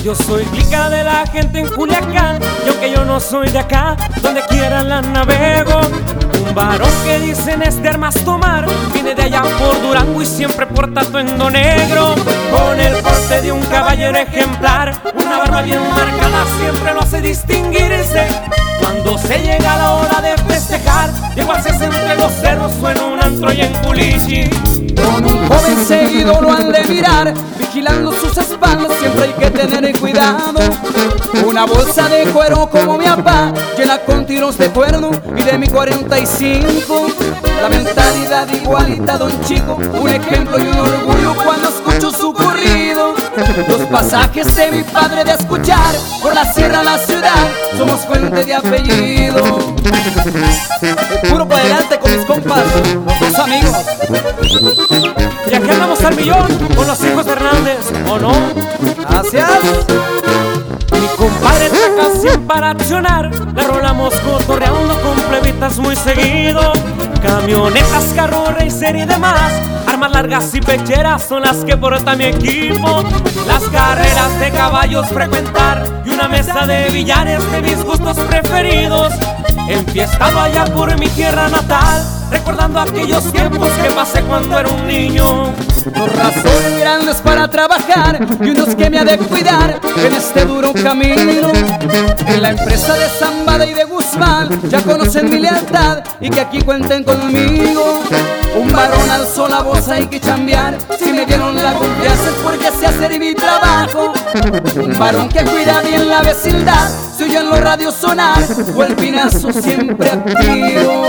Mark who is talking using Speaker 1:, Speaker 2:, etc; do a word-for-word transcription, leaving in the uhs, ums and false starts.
Speaker 1: Yo soy clica de la gente en Culiacán, y aunque yo no soy de acá, donde quiera la navego. Un varón que dicen es de armas tomar, viene de allá por Durango y siempre porta atuendo negro. Con el porte de un caballero ejemplar, una barba bien marcada siempre lo hace distinguirse. Cuando se llega la hora de festejar, llego a hacerse entre los cerros o en un antro y en Culichi.
Speaker 2: Con un joven seguido lo han de mirar, vigilando sus espaldas siempre hay que tener cuidado. Una bolsa de cuero como mi papá, llena con tiros de cuerno y de mi cuarenta y cinco. La mentalidad igualita a Don Chico, un ejemplo y un orgullo cuando escucho su corrido. Los pasajes de mi padre de escuchar, por la sierra a la ciudad, somos fuente de apellido. Puro para adelante con mis compas, los dos amigos.
Speaker 1: Y aquí andamos al millón con los hijos de Hernández, ¿o no?
Speaker 2: Gracias.
Speaker 1: Mi compadre traca cien para accionar, la rolamos cotorreando con plebitas muy seguido. Camionetas, carro, racer y demás, armas largas y pecheras son las que porta mi equipo. Las carreras de caballos frecuentar y una mesa de billares de mis gustos preferidos. Enfiestado allá por mi tierra natal, recordando aquellos tiempos que pasé cuando era un niño.
Speaker 2: Dos razones grandes para trabajar y unos que me ha de cuidar en este duro camino. En la empresa de Zambada y de Guzmán ya conocen mi lealtad y que aquí cuenten conmigo. Un varón alzó la voz, hay que chambear. Si me dieron la confianza es porque sé hacer mi trabajo. Un varón que cuida bien la vecindad, se oye en los radios sonar o el pinazo siempre activo.